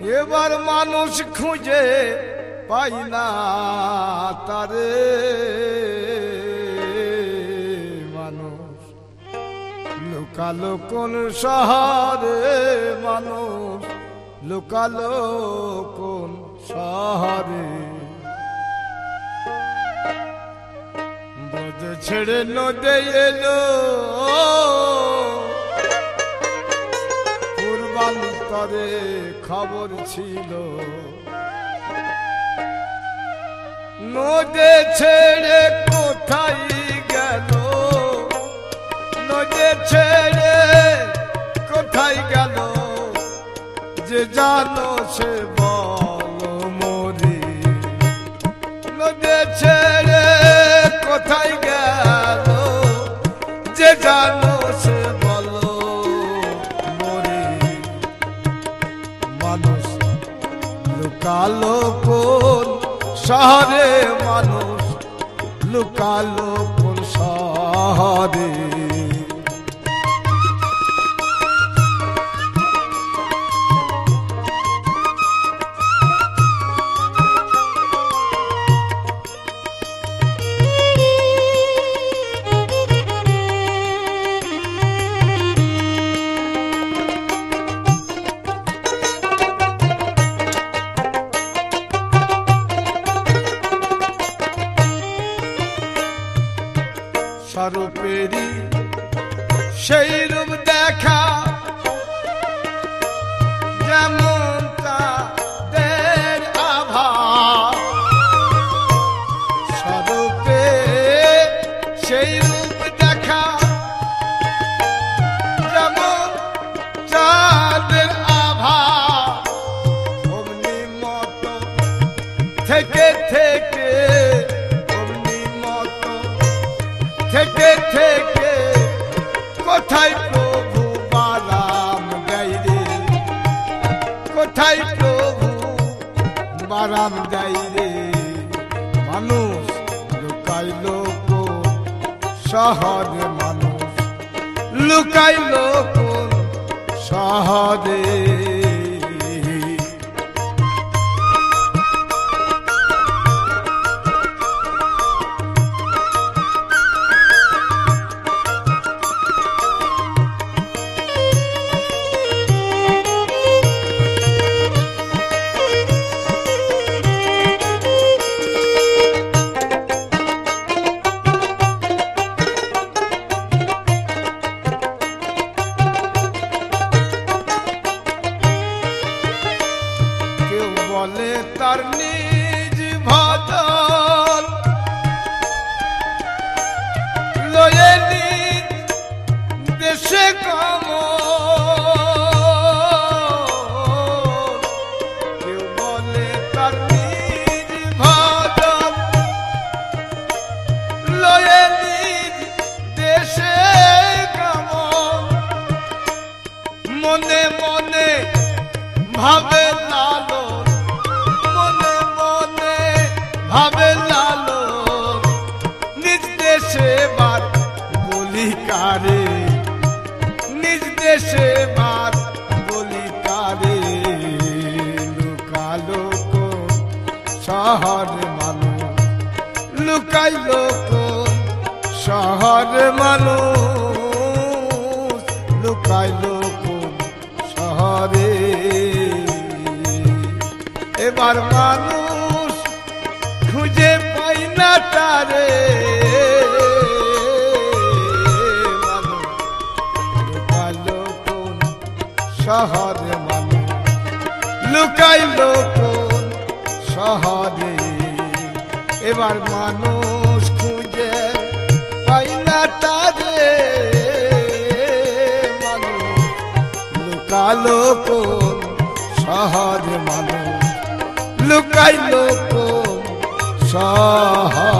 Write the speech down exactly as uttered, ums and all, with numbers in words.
এবার মানুষ খুঁজে পাই না তারে, মানুষ লুকালো কোন শহরে, মানুষ লুকালো কোন শহরে। বোঝ ছেড়ে নদে এলো পূর্বান্তরে খবর ছিল, নদে ছেড়ে কোথায় গেল, নদে ছেড়ে কোথায় গেল, যে জানো সে বলো মোরে। নদে ছেড়ে কোথায় গেল, যে জানো সে বলো মোরে। মানুষ লুকালো কোন শহরে, মানুষ লুকালো কোন শহরে। স্বরূপেরই সেই রূপ দেখা, যেমন তাদের আভাস। স্বরূপে সেই রূপ দেখা, যেমন চাঁদের আভাস। অমনি মতো থেকে থেকে, অমনি মতো থেকে থেকে কোথায় প্রভু বারাম দেয় রে, কোথায় প্রভু বারাম দেয় রে। মানুষ লুকাইলো কোন শহরে, মানুষ লুকাইলো কোন শহরে। বলে তার নিজ ভজন লয়ে নিজ দেশে গমন। কেউ বলে তার নিজ ভজন লয়ে নিজ দেশে গমন। মনে মনে ভাবে লালো, ভাবে লালো নিজ দেশে বার বলি কারে, নিজ দেশে বার বলি কারে। লুকালো কোন শহরে মানুষ, লুকাইলো কোন শহরে মানুষ, লুকাইলো কোন শহরে। এবার মানুষ খুঁজে পাই না তারে, মানুষ লুকাইলো কোন শহরে, মানুষ লুকাইলো কোন শহরে। এবার মানুষ খুঁজে পাই না তারে, মানুষ লুকালো কোন শহরে, মানুষ লুকাইলো কোন শহরে।